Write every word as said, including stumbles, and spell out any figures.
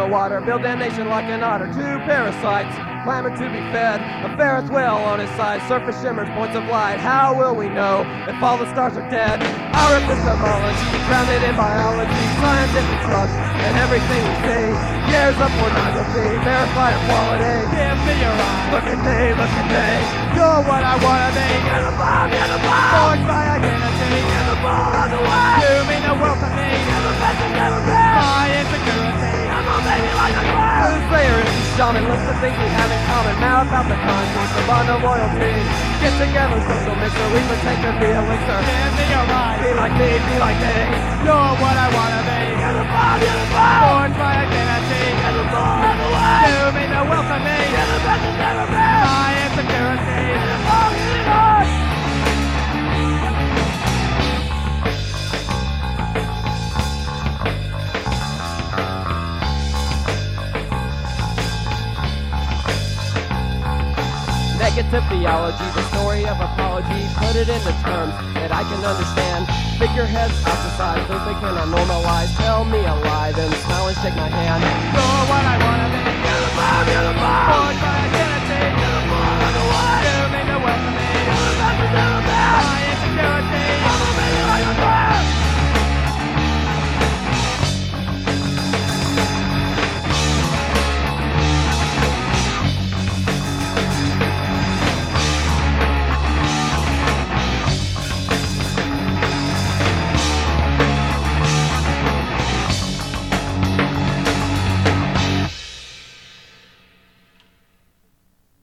water, build a nation like an otter. Two parasites clamor to be fed, a Ferris whale on his side, surface shimmers, points of light. How will we know if all the stars are dead? Our epistemology, grounded in biology, scientific trust, and everything we see. Years of pornography, verified equality. Give me your eyes, look at me, look at me. You're what I wanna be. Get the bomb, get the bomb. Forged by identity. Get the ball on the way. You mean the world to me. You're the best it's ever been. My insecurity. I'm a baby like a clown. The slayer is the shaman, list of things we have in common. Mouth out the conscience, the bond of loyalty. Get together, social mixer, we partake of the elixir. Give me your eyes. Be like me, be like me. You're what I wanna be. Get the bomb, get the bomb. Forged by identity. Get the ball on the way. You mean the world to me. You're the best it's ever been. My insecurity. Get the ball, get the ball. Negative theology, the story of apology. Put it into terms that I can understand. Figureheads ostracize, those they cannot normalize. Tell me a lie, then smile and shake my hand. You're what I wanna be. You're the bomb, you're the bomb. Forged by identity. You're the ball on the way. You mean the world to me. You're the best it's ever been.